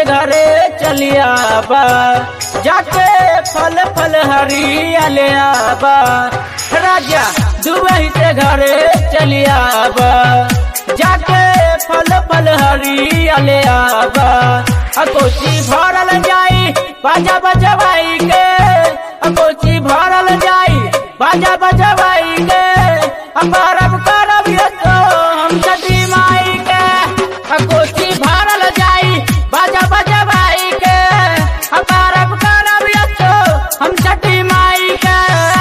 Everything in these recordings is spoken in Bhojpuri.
घरे चलिया बा जाके फल फल हरिया बा राजा दुबई से घरे चलिया बा जाके फल फल हरिया बा कोची भरल जाई बाजा बजवाई के कोची भरल जाई बाजा बजवाई के परब करब तो हम छठी माई के कोची भरल जाई बाजा बजवाई के परब करब तो हम छठी माई के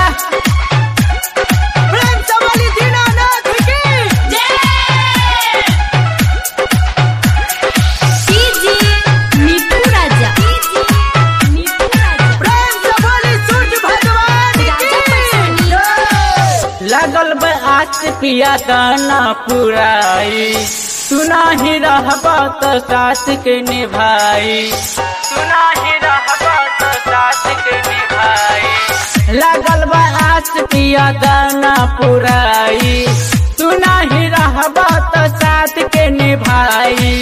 लगल बात पिया दाना पुराई सुना ही रहबा तो सास के निभाई सुना ही रहबा तो सास के निभाई लगल बात पिया दाना पुराई सुना ही रहबा तो सास के निभाई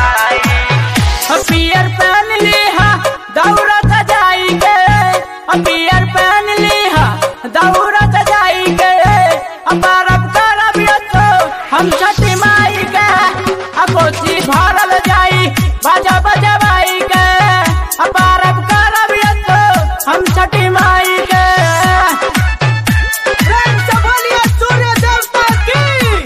पियर पहन लिहा दौरा सजाई के पियर पहन लिहा दौरा सजाई के परब करब तो हम छठी माई के कोची भरल जाई बाजा बजवाई के परब करब तो हम छठी माई के सूर्य देवता की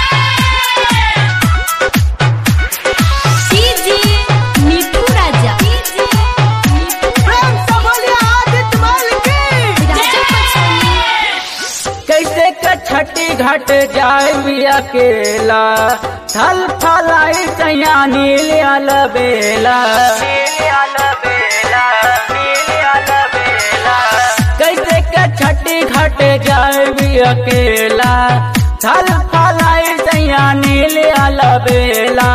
नीतू राजा कैसे के छठी घाट जाए अकेला थल फलाई सैया नील बेला कैसे के छठी घाट जाए अकेला थल फलाई सैया नील बेला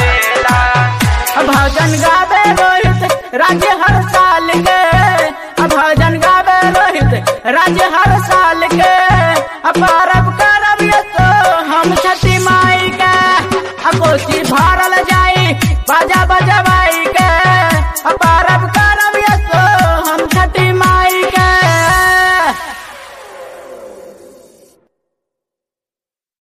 भजन गावे रोहित राज्य हर साल के भजन गावे रोहित राज्य हर साल के परब करब तो हम छठी माई के कोची भरल